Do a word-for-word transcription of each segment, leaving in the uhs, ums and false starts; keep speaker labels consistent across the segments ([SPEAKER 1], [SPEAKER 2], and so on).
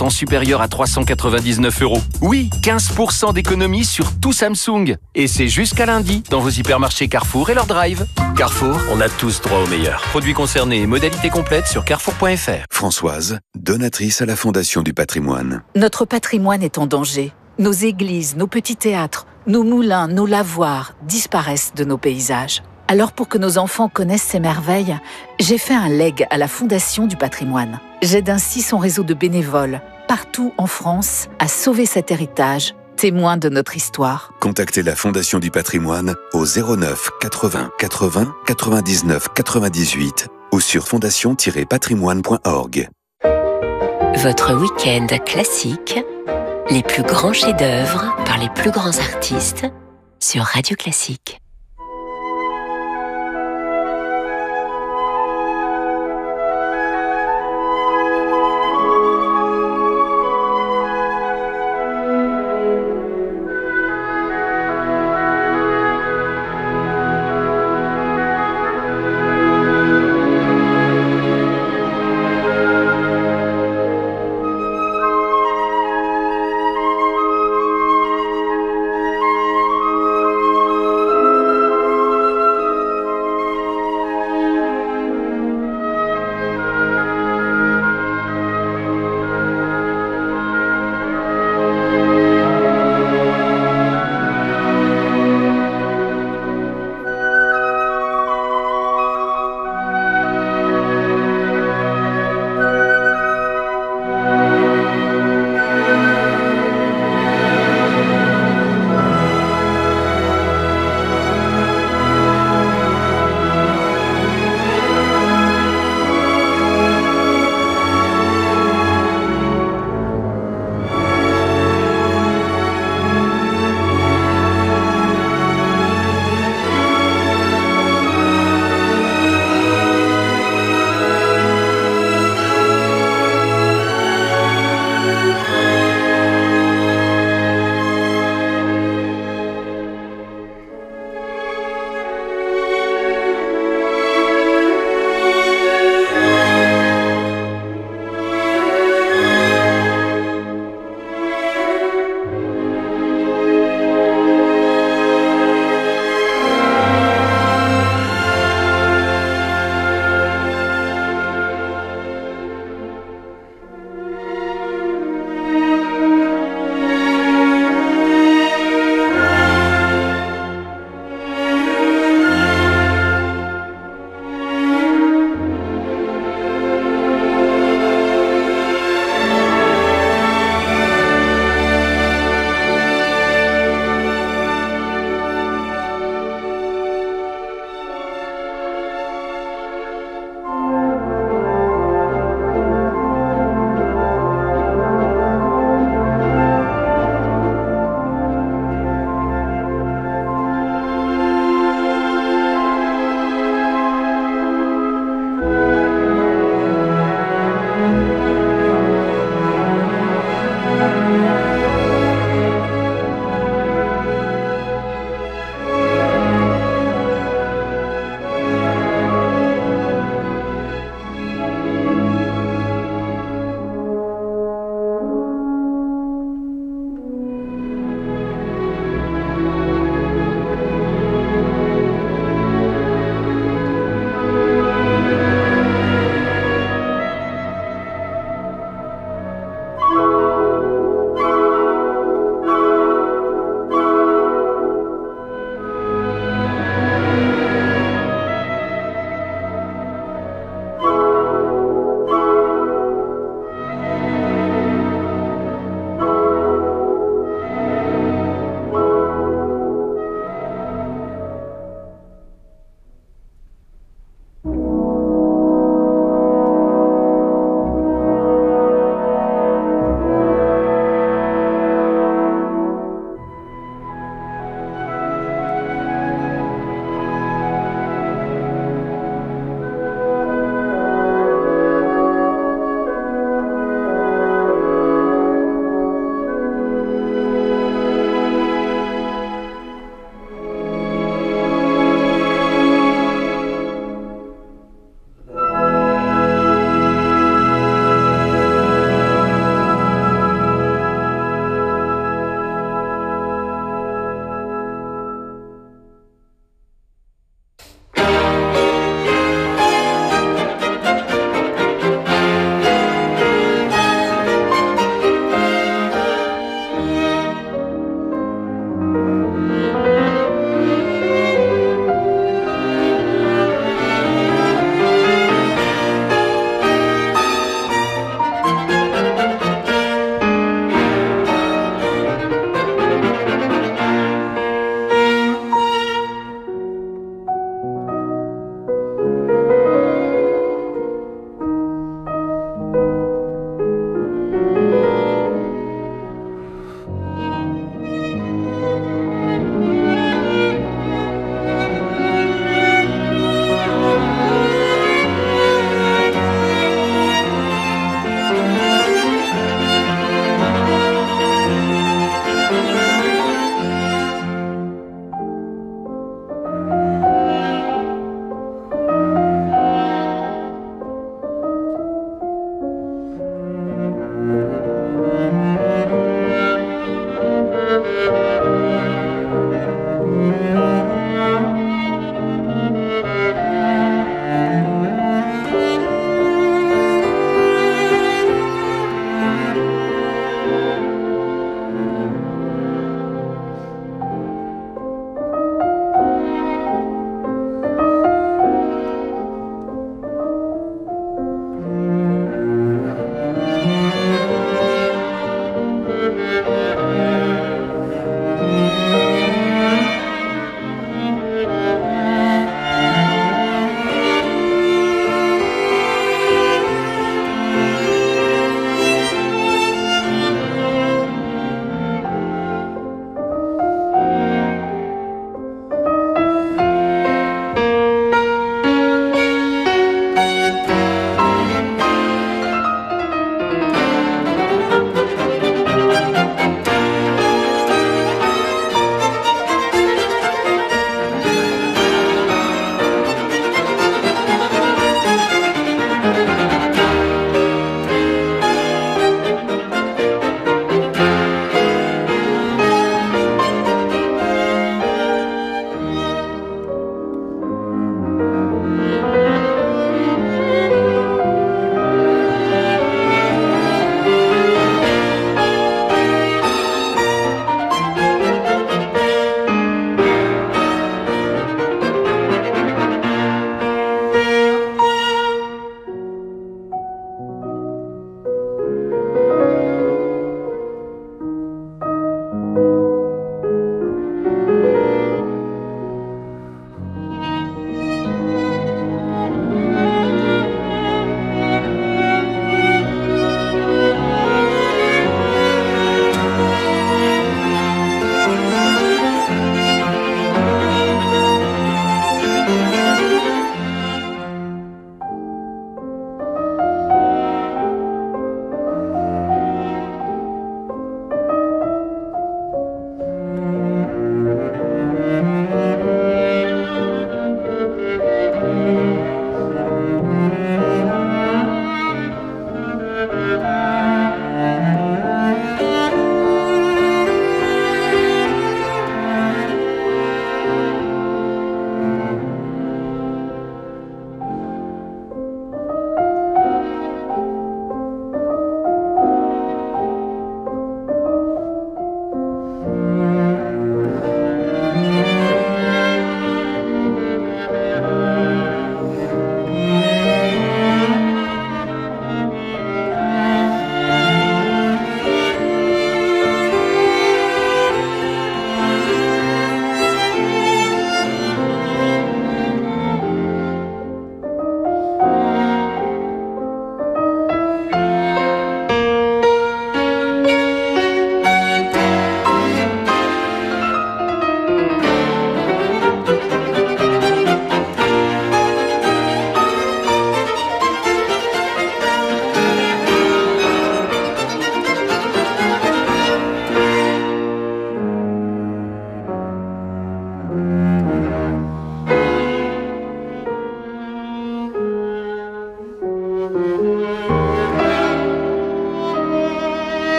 [SPEAKER 1] montant supérieur à trois cent quatre-vingt-dix-neuf euros. Oui, quinze pour cent d'économie sur tout Samsung. Et c'est jusqu'à lundi dans vos hypermarchés Carrefour et leur drive. Carrefour, on a tous droit au meilleur. Produits concernés et modalités complètes sur carrefour point f r.
[SPEAKER 2] Françoise, donatrice à la Fondation du patrimoine.
[SPEAKER 3] Notre patrimoine est en danger. Nos églises, nos petits théâtres, nos moulins, nos lavoirs disparaissent de nos paysages. Alors pour que nos enfants connaissent ces merveilles, j'ai fait un leg à la Fondation du patrimoine. J'aide ainsi son réseau de bénévoles, partout en France, à sauver cet héritage, témoin de notre histoire.
[SPEAKER 2] Contactez la Fondation du patrimoine au zéro neuf quatre-vingts quatre-vingts quatre-vingt-dix-neuf quatre-vingt-dix-huit ou sur fondation tiret patrimoine point org.
[SPEAKER 4] Votre week-end classique, les plus grands chefs-d'œuvre par les plus grands artistes sur Radio Classique.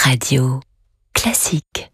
[SPEAKER 4] Radio Classique.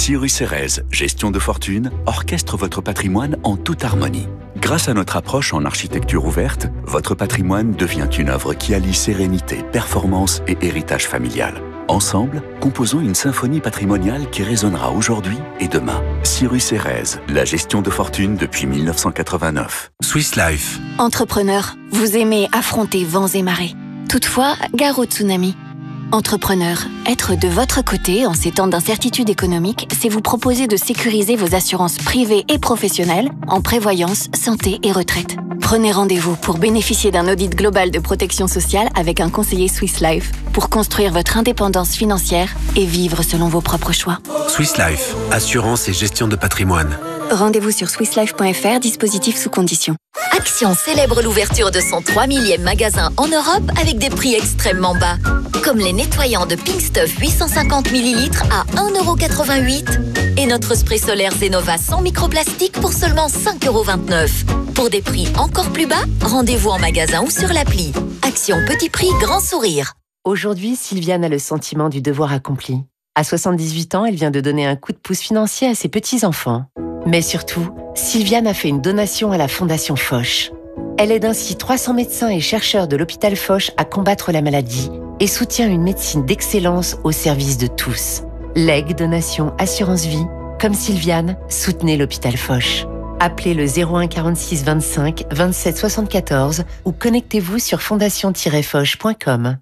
[SPEAKER 2] Cyrus Erez, gestion de fortune, orchestre votre patrimoine en toute harmonie. Grâce à notre approche en architecture ouverte, votre patrimoine devient une œuvre qui allie sérénité, performance et héritage familial. Ensemble, composons une symphonie patrimoniale qui résonnera aujourd'hui et demain. Cyrus Erez, la gestion de fortune depuis mille neuf cent quatre-vingt-neuf.
[SPEAKER 5] Swiss Life.
[SPEAKER 6] Entrepreneur, vous aimez affronter vents et marées. Toutefois, gare au tsunami. Entrepreneur, être de votre côté en ces temps d'incertitude économique, c'est vous proposer de sécuriser vos assurances privées et professionnelles en prévoyance, santé et retraite. Prenez rendez-vous pour bénéficier d'un audit global de protection sociale avec un conseiller Swiss Life pour construire votre indépendance financière et vivre selon vos propres choix.
[SPEAKER 5] Swiss Life, assurance et gestion de patrimoine.
[SPEAKER 6] Rendez-vous sur swiss life point f r, dispositif sous condition.
[SPEAKER 7] Action célèbre l'ouverture de son trois millième magasin en Europe avec des prix extrêmement bas. Comme les nettoyants de Pink Stuff huit cent cinquante millilitres à un euro quatre-vingt-huit et notre spray solaire Zenova sans microplastique pour seulement cinq euros vingt-neuf. Pour des prix encore plus bas, rendez-vous en magasin ou sur l'appli. Action petit prix, grand sourire.
[SPEAKER 8] Aujourd'hui, Sylviane a le sentiment du devoir accompli. À soixante-dix-huit ans, elle vient de donner un coup de pouce financier à ses petits-enfants. Mais surtout, Sylviane a fait une donation à la Fondation Foch. Elle aide ainsi trois cents médecins et chercheurs de l'hôpital Foch à combattre la maladie et soutient une médecine d'excellence au service de tous. Legs, donation, assurance vie. Comme Sylviane, soutenez l'hôpital Foch. Appelez le zéro un quarante-six vingt-cinq vingt-sept soixante-quatorze ou connectez-vous sur fondation tiret foch point com.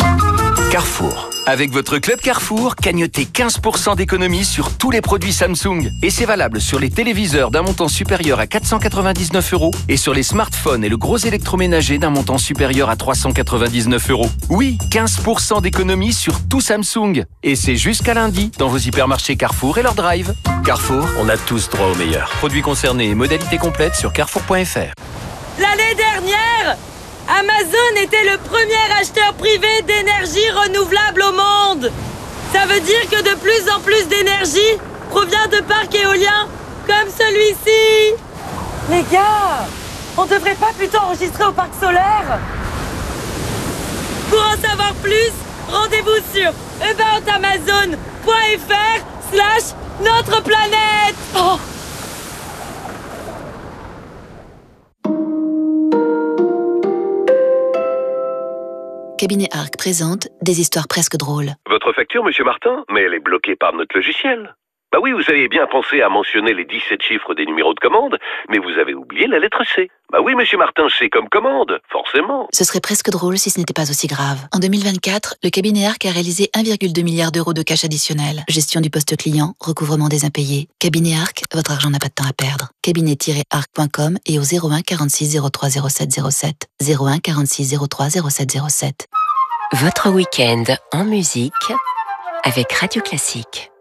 [SPEAKER 1] Carrefour. Avec votre club Carrefour, cagnotez quinze pour cent d'économie sur tous les produits Samsung. Et c'est valable sur les téléviseurs d'un montant supérieur à quatre cent quatre-vingt-dix-neuf euros et sur les smartphones et le gros électroménager d'un montant supérieur à trois cent quatre-vingt-dix-neuf euros. Oui, quinze pour cent d'économie sur tout Samsung. Et c'est jusqu'à lundi dans vos hypermarchés Carrefour et leur drive. Carrefour, on a tous droit au meilleur. Produits concernés et modalités complètes sur carrefour point f r.
[SPEAKER 9] L'année dernière, Amazon était le premier acheteur privé d'énergie renouvelable au monde. Ça veut dire que de plus en plus d'énergie provient de parcs éoliens comme celui-ci.
[SPEAKER 10] Les gars, on devrait pas plutôt enregistrer au parc solaire?
[SPEAKER 9] Pour en savoir plus, rendez-vous sur aboutamazon point f r slash notre planète. Oh.
[SPEAKER 11] Cabinet Arc présente des histoires presque drôles.
[SPEAKER 12] Votre facture, monsieur Martin? Mais elle est bloquée par notre logiciel. Bah oui, vous avez bien pensé à mentionner les dix-sept chiffres des numéros de commande, mais vous avez oublié la lettre C. Bah oui, monsieur Martin, c'est comme commande, forcément.
[SPEAKER 11] Ce serait presque drôle si ce n'était pas aussi grave. En deux mille vingt-quatre, le cabinet Arc a réalisé un virgule deux milliard d'euros de cash additionnel. Gestion du poste client, recouvrement des impayés. Cabinet Arc, votre argent n'a pas de temps à perdre. cabinet tiret arc point com et au zéro un quarante-six zéro trois zéro sept zéro sept. zéro un quarante-six zéro trois zéro sept zéro sept.
[SPEAKER 4] Votre week-end en musique avec Radio Classique.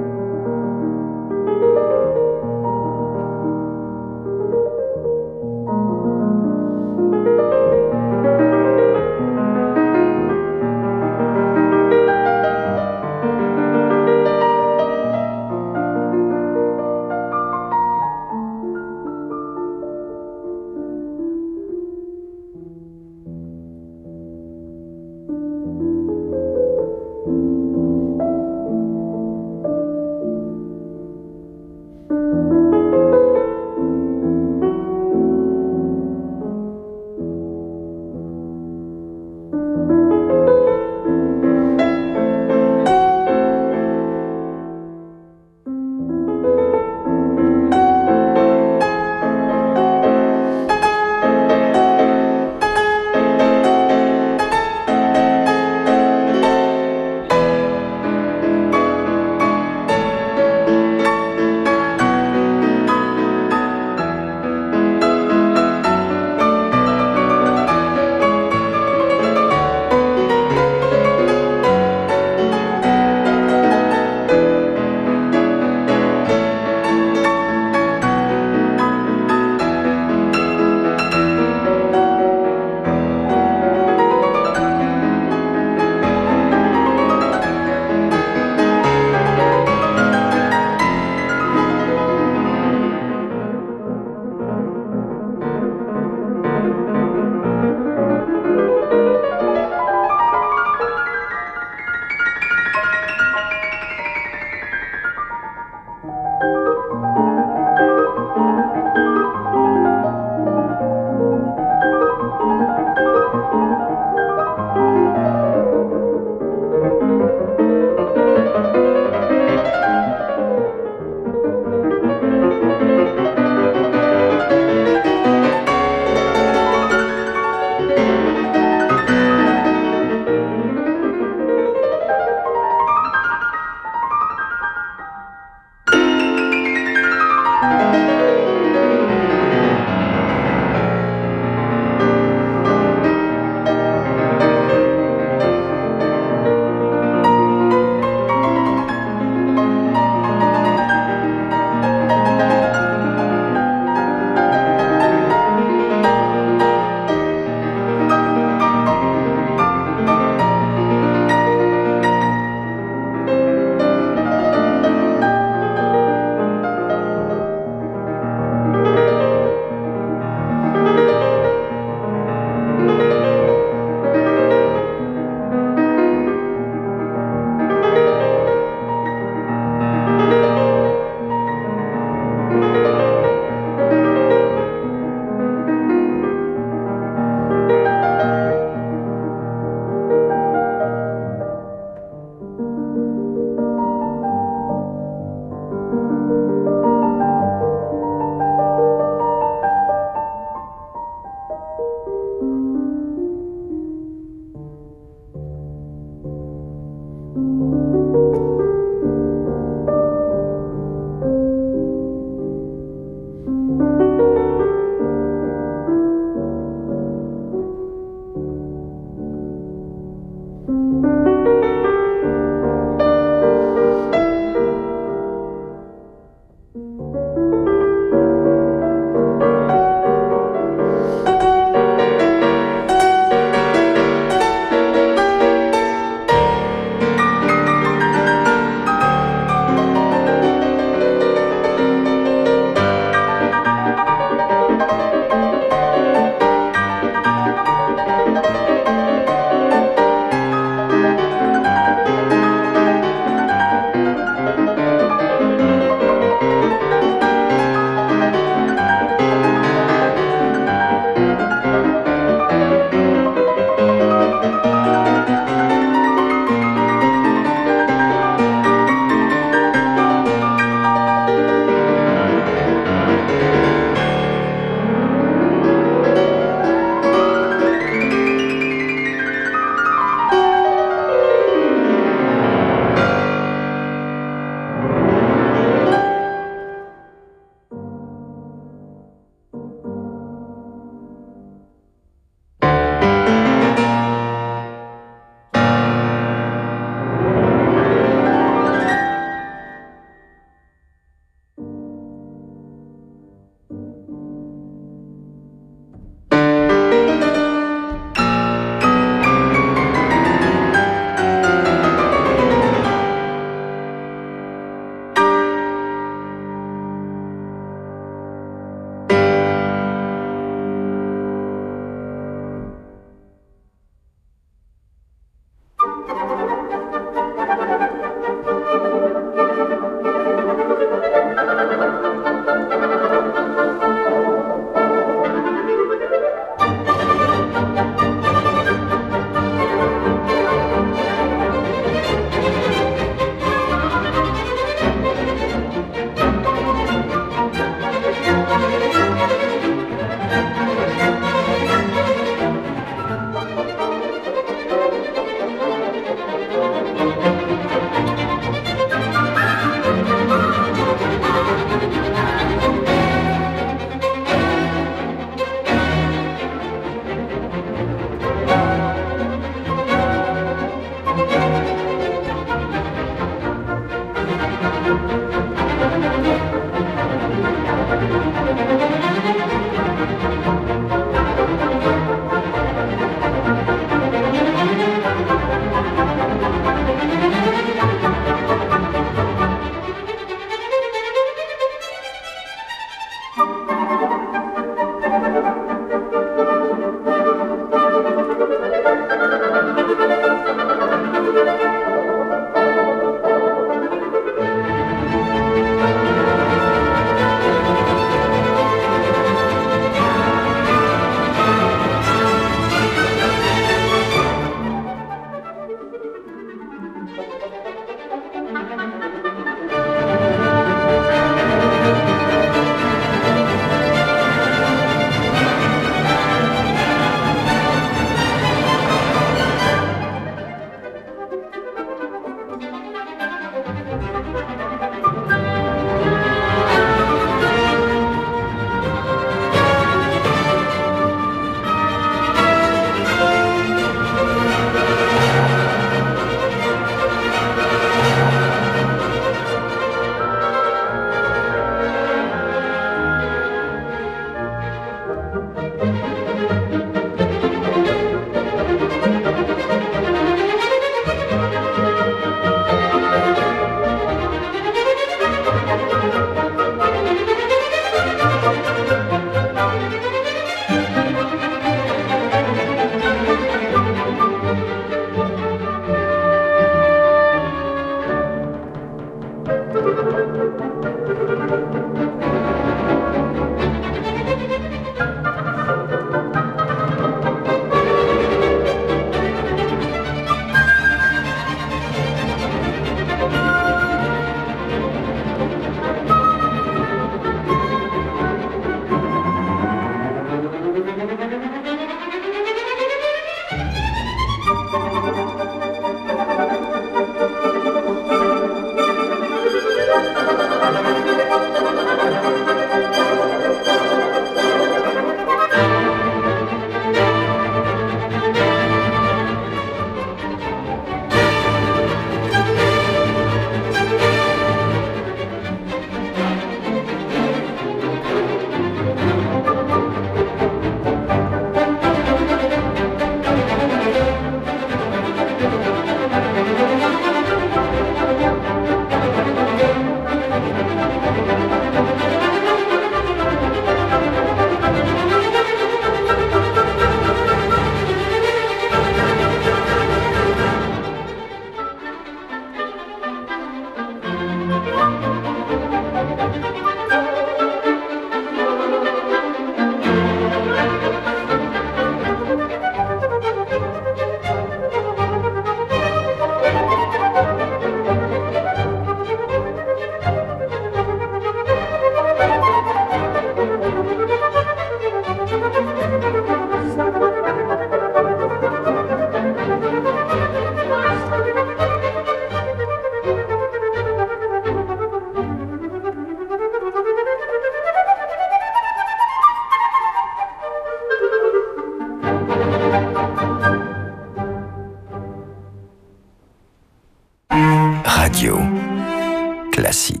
[SPEAKER 13] Radio Classique.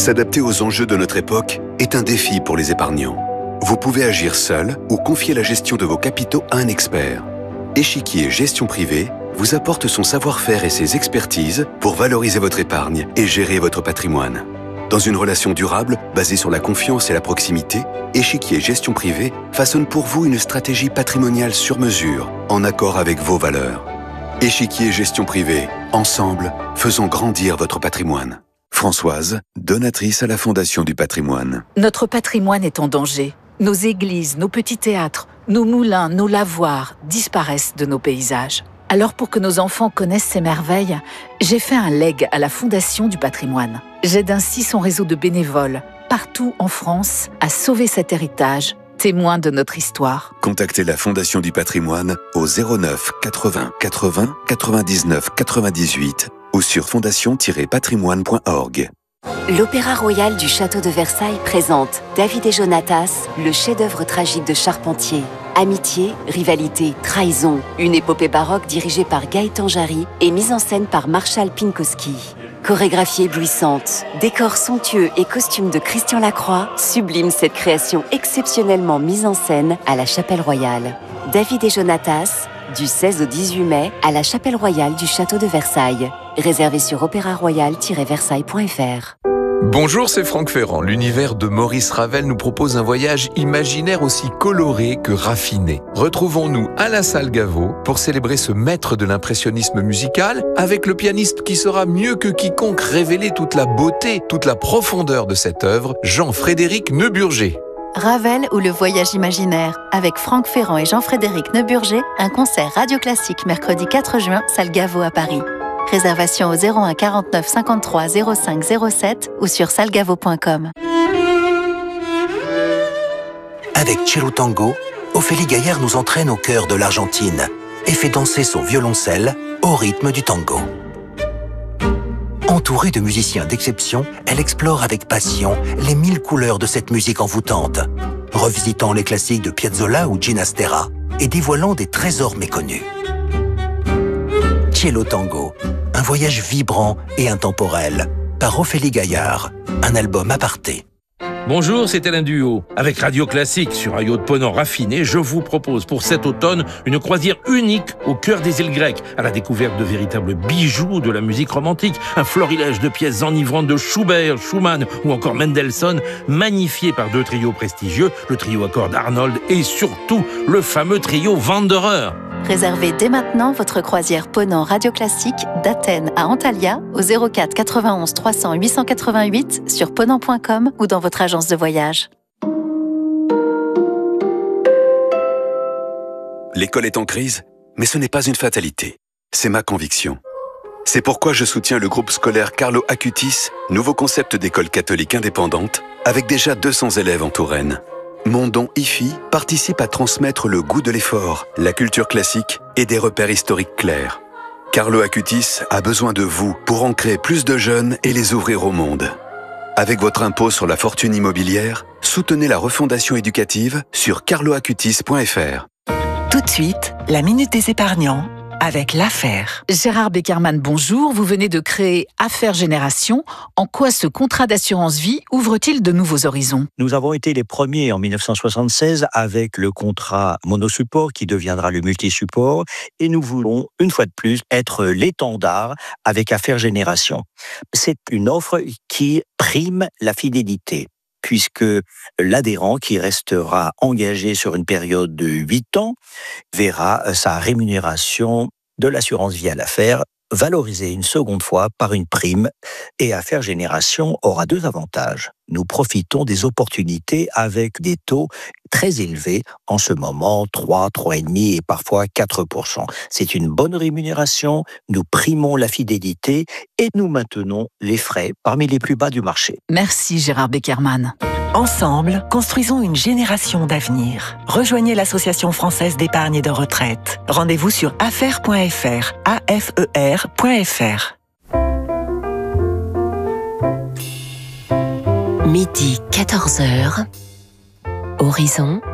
[SPEAKER 14] S'adapter aux enjeux de notre époque est un défi pour les épargnants. Vous pouvez agir seul ou confier la gestion de vos capitaux à un expert. Échiquier Gestion Privée vous apporte son savoir-faire et ses expertises pour valoriser votre épargne et gérer votre patrimoine. Dans une relation durable, basée sur la confiance et la proximité, Échiquier Gestion Privée façonne pour vous une stratégie patrimoniale sur mesure, en accord avec vos valeurs. Échiquier Gestion Privée, ensemble, faisons grandir votre patrimoine. Françoise, donatrice à la Fondation du patrimoine.
[SPEAKER 3] Notre patrimoine est en danger. Nos églises, nos petits théâtres, nos moulins, nos lavoirs disparaissent de nos paysages. Alors pour que nos enfants connaissent ces merveilles, j'ai fait un legs à la Fondation du patrimoine. J'aide ainsi son réseau de bénévoles, partout en France, à sauver cet héritage, témoin de notre histoire.
[SPEAKER 14] Contactez la Fondation du patrimoine au zéro neuf quatre-vingts quatre-vingts quatre-vingt-dix-neuf quatre-vingt-dix-huit ou sur fondation tiret patrimoine point org.
[SPEAKER 4] L'Opéra Royal du Château de Versailles présente David et Jonatas, le chef-d'œuvre tragique de Charpentier. Amitié, rivalité, trahison. Une épopée baroque dirigée par Gaëtan Jarry et mise en scène par Marshall Pinkowski. Chorégraphie éblouissante, décors somptueux et costumes de Christian Lacroix subliment cette création exceptionnellement mise en scène à la Chapelle Royale. David et Jonatas, du seize au dix-huit mai, à la Chapelle Royale du Château de Versailles. Réservé sur opéra royal tiret versailles point f r.
[SPEAKER 15] Bonjour, c'est Franck Ferrand. L'univers de Maurice Ravel nous propose un voyage imaginaire aussi coloré que raffiné. Retrouvons-nous à la salle Gaveau pour célébrer ce maître de l'impressionnisme musical avec le pianiste qui saura mieux que quiconque révéler toute la beauté, toute la profondeur de cette œuvre, Jean-Frédéric Neuburger.
[SPEAKER 16] Ravel ou le voyage imaginaire. Avec Franck Ferrand et Jean-Frédéric Neuburger, un concert radio classique mercredi quatre juin, salle Gaveau à Paris. Réservation au zéro un quarante-neuf cinquante-trois zéro cinq zéro sept ou sur salgavo point com.
[SPEAKER 17] Avec Cello Tango, Ophélie Gaillard nous entraîne au cœur de l'Argentine et fait danser son violoncelle au rythme du tango. Entourée de musiciens d'exception, elle explore avec passion les mille couleurs de cette musique envoûtante, revisitant les classiques de Piazzolla ou Ginastera et dévoilant des trésors méconnus. Cello Tango, un voyage vibrant et intemporel, par Ophélie Gaillard, un album aparté.
[SPEAKER 18] Bonjour, c'est Alain Duhaut. Avec Radio Classique sur un yacht ponant raffiné, je vous propose pour cet automne une croisière unique au cœur des îles grecques, à la découverte de véritables bijoux de la musique romantique, un florilège de pièces enivrantes de Schubert, Schumann ou encore Mendelssohn, magnifiés par deux trios prestigieux, le trio à cordes Arnold et surtout le fameux trio Wanderer.
[SPEAKER 16] Réservez dès maintenant votre croisière ponant Radio Classique d'Athènes à Antalya au zéro quatre quatre-vingt-onze trois cents huit cent quatre-vingt-huit sur ponant point com ou dans votre agence de voyage.
[SPEAKER 14] L'école est en crise, mais ce n'est pas une fatalité. C'est ma conviction. C'est pourquoi je soutiens le groupe scolaire Carlo Acutis, nouveau concept d'école catholique indépendante, avec déjà deux cents élèves en Touraine. Mon don I F I participe à transmettre le goût de l'effort, la culture classique et des repères historiques clairs. Carlo Acutis a besoin de vous pour ancrer plus de jeunes et les ouvrir au monde. Avec votre impôt sur la fortune immobilière, soutenez la refondation éducative sur carlo acutis point f r.
[SPEAKER 19] Tout de suite, la Minute des épargnants avec l'affaire.
[SPEAKER 3] Gérard Beckerman, bonjour. Vous venez de créer Affaires Génération. En quoi ce contrat d'assurance vie ouvre-t-il de nouveaux horizons ?
[SPEAKER 20] Nous avons été les premiers en mille neuf cent soixante-seize avec le contrat monosupport qui deviendra le multisupport et nous voulons une fois de plus être l'étendard avec Affaires Génération. C'est une offre qui prime la fidélité, puisque l'adhérent qui restera engagé sur une période de huit ans verra sa rémunération de l'assurance vie à l'affaire valorisée une seconde fois par une prime, et Affaires Génération aura deux avantages. Nous profitons des opportunités avec des taux très élevés, en ce moment trois, trois virgule cinq et parfois quatre pour cent. C'est une bonne rémunération, nous primons la fidélité et nous maintenons les frais parmi les plus bas du marché.
[SPEAKER 3] Merci Gérard Beckerman.
[SPEAKER 19] Ensemble, construisons une génération d'avenir. Rejoignez l'Association française d'épargne et de retraite. Rendez-vous sur affaires point f r, A F E R point F R.
[SPEAKER 4] Midi quatorze heures, Horizon